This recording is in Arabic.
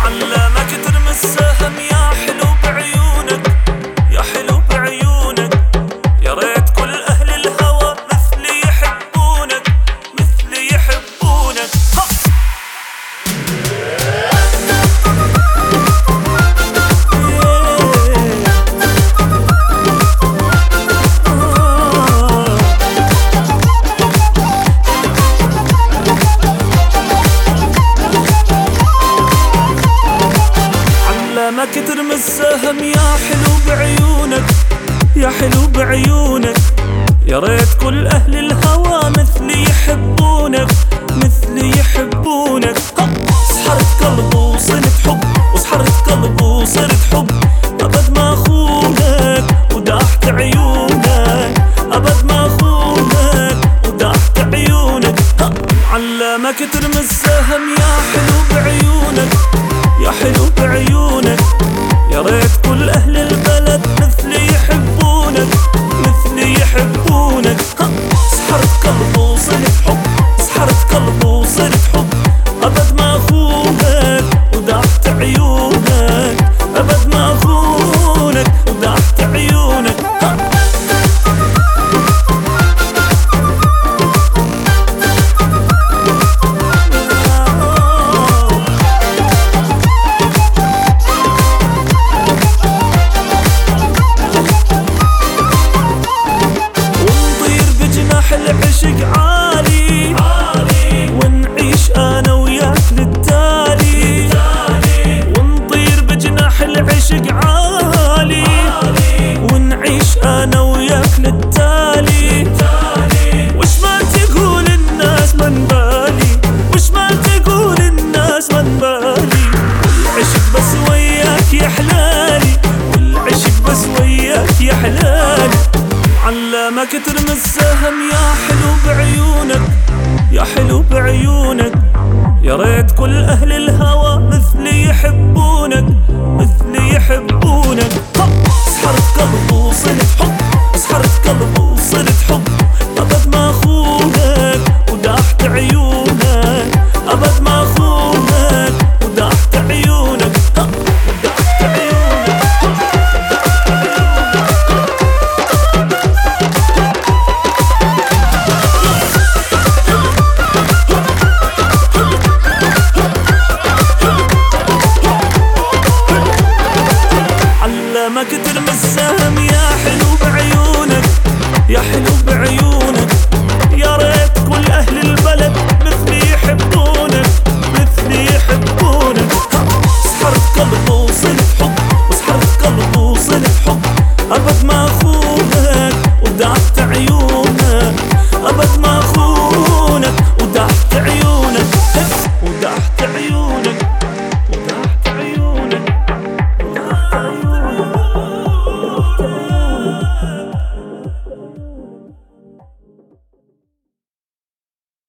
علمك ترمي السهم يا حلو بعيونك، يا حلو بعيونك. يا ريت كل أهل الهوى مثلي يحبونك، مثلي يحبونك. علمك ترمي السهم يا حلو بعيونك، يا حلو بعيونك. يا ريت كل أهل الهوى مثلي يحبونك، مثلي يحبونك. سحرت قلبي وصرت حب، وسحرت قلبي وصرت حب. أبد ما أخونك وداحت عيونك، أبد ما أخونك وداحت عيونك. علمك ترمي السهم يا حلو بعيونك، يا حلو بعيونك. يا ريت كل أهل البلد مثلي يحبونك، مثلي يحبونك. سحرت قلبي وصرت حب، سحرت قلبي وصرت حب. أبد ما أخونك وداحت عيونك، أبد ما أخونك وداحت عيونك. العشق عالي ونعيش انا وياك للتالي، ونطير بجناح العشق عالي ونعيش انا وياك للتالي. وش ما تقول الناس من بالي، وش ما تقول الناس من بالي. والعشق بس وياك يا حلالي، والعشق بس وياك يا حلالي. علمك ترمي السهم يا حلو بعيونك، يا حلو بعيونك. يا ريت كل أهل الهوى مثلي يحبونك، مثلي يحبونك. سحرت قلبي وصرت حب، سحرت قلبي وصرت حب. أبد ما أخونك وداحت عيونك، أبد ما أخونك وداحت عيونك، وداحت عيونك. علمك ترمي السهم يا حلو بعيونك، يا حلو بعيونك. يا ريت كل أهل البلد مثلي يحبونك، مثلي يحبونك. سحرت قلبي وصرت حب، وسحرت قلبي وصرت حب. أبد ما أخونك وداحت